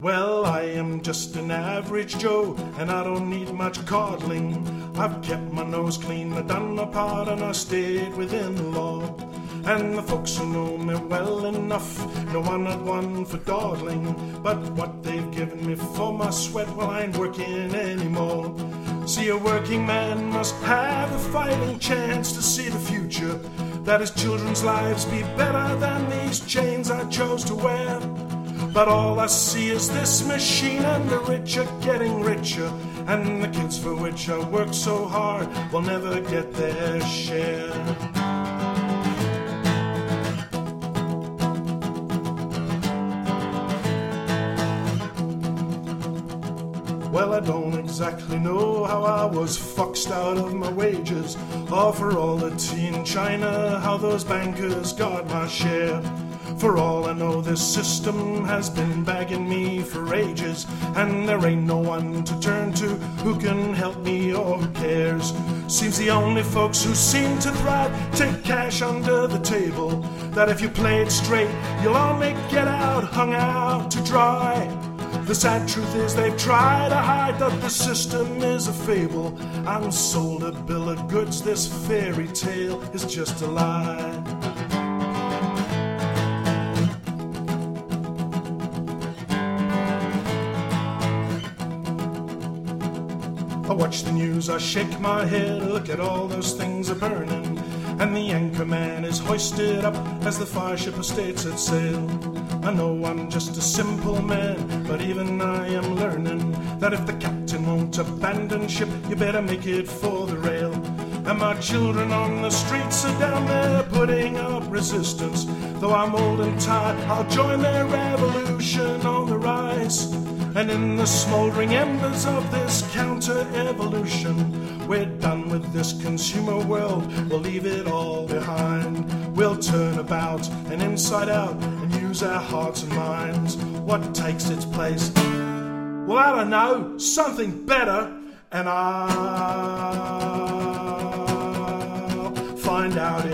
Well, I am just an average Joe, and I don't need much coddling. I've kept my nose clean, I done my part, and I stayed within the law. And the folks who know me well enough know I'm not one for dawdling. But what they've given me for my sweat, well, I ain't working anymore. See, a working man must have a fighting chance to see the future, that his children's lives be better than these chains I chose to wear. But all I see is this machine, and the rich are getting richer, and the kids for which I work so hard will never get their share. Well, I don't exactly know how I was foxed out of my wages, or for all the tea in China, how those bankers got my share. For all I know, this system has been bagging me for ages, and there ain't no one to turn to who can help me or who cares. Seems the only folks who seem to thrive take cash under the table, that if you play it straight, you'll only get out hung out to dry. The sad truth is they've tried to hide that the system is a fable. I'm sold a bill of goods, this fairy tale is just a lie. I watch the news, I shake my head, look at all those things are burning, and the anchor man is hoisted up as the fire ship states set sail. I know I'm just a simple man, but even I am learning that if the captain won't abandon ship, you better make it for the rail. And my children on the streets are down there putting up resistance. Though I'm old and tired, I'll join their revolution on the rise. And in the smouldering embers of this counter-evolution, we're done with this consumer world, we'll leave it all behind. We'll turn about and inside out and use our hearts and minds. What takes its place? Well, I don't know, something better, and I'll find out